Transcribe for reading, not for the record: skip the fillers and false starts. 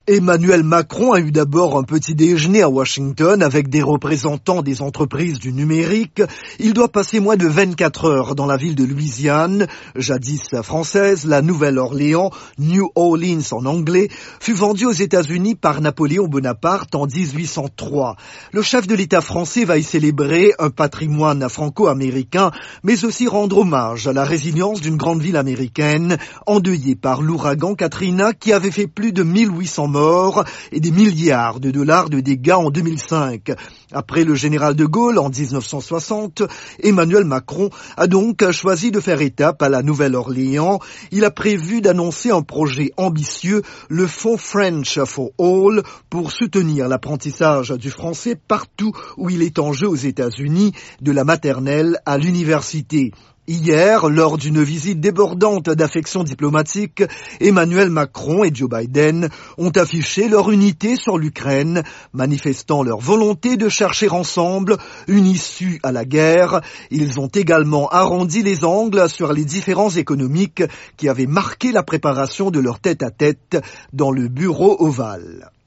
Emmanuel Macron a eu d'abord un petit déjeuner à Washington avec des représentants des entreprises du numérique. Il doit passer moins de 24 heures dans la ville de Louisiane, jadis française. La Nouvelle-Orléans, New Orleans en anglais, fut vendue aux États-Unis par Napoléon Bonaparte en 1803. Le chef de l'État français va y célébrer un patrimoine franco-américain, mais aussi rendre hommage à la résilience d'une grande ville américaine endeuillée par l'ouragan Katrina qui avait fait plus de 1800 morts et des milliards de dollars de dégâts en 2005. Après le général de Gaulle en 1960, Emmanuel Macron a donc choisi de faire étape à la Nouvelle-Orléans. Il a prévu d'annoncer un projet ambitieux, le Fonds French for All, pour soutenir l'apprentissage du français partout où il est en jeu aux États-Unis, de la maternelle à l'université. Hier, lors d'une visite débordante d'affection diplomatique, Emmanuel Macron et Joe Biden ont affiché leur unité sur l'Ukraine, manifestant leur volonté de chercher ensemble une issue à la guerre. Ils ont également arrondi les angles sur les différences économiques qui avaient marqué la préparation de leur tête-à-tête dans le bureau ovale.